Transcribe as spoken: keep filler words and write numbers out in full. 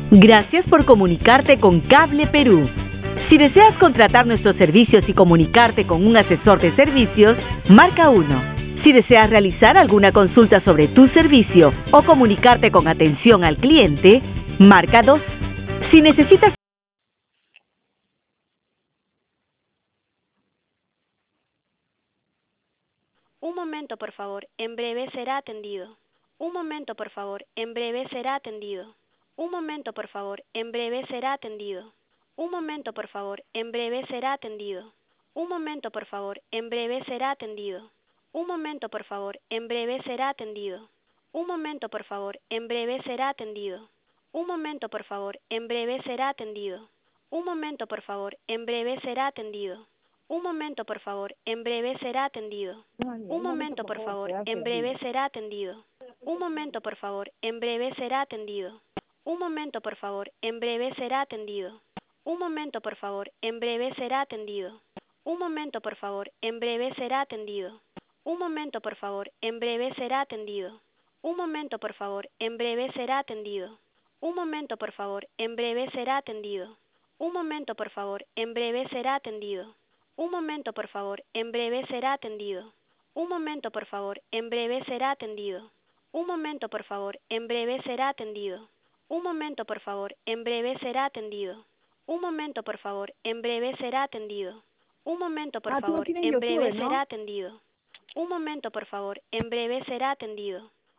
Gracias por comunicarte con Cable Perú. Si deseas contratar nuestros servicios y comunicarte con un asesor de servicios, marca uno. Si deseas realizar alguna consulta sobre tu servicio o comunicarte con atención al cliente, marca dos. Si necesitas Un momento, por favor. En breve será atendido. Un momento, por favor. En breve será atendido. Un momento, por favor. En breve será atendido. Un momento, por favor. En breve será atendido. Un momento, por favor. En breve será atendido. Un momento, por favor. En breve será atendido. Un momento, por favor. En breve será atendido. Un momento, por favor. En breve será atendido. Un momento, por favor. En breve será atendido. Un momento, por favor. En breve será atendido. Un momento, por favor. En breve será atendido. Un momento, por favor. En breve será atendido. Un momento, por favor. En breve será atendido. Un momento, por favor. En breve será atendido. Un momento, por favor. En breve será atendido. Un momento, por favor. En breve será atendido. Un momento, por favor. En breve será atendido. Un momento, por favor. En breve será atendido. Un momento, por favor. En breve será atendido. Un momento, por favor. En breve será atendido. Un momento, por favor. En breve será atendido. Un momento, por favor. En breve será atendido. Un momento, por favor. En breve será atendido. Un momento, por favor. En breve será atendido. Un momento, por Ah, tú lo favor. tienes en En breve YouTube, será ¿no? atendido. Un momento, por favor. En breve será atendido.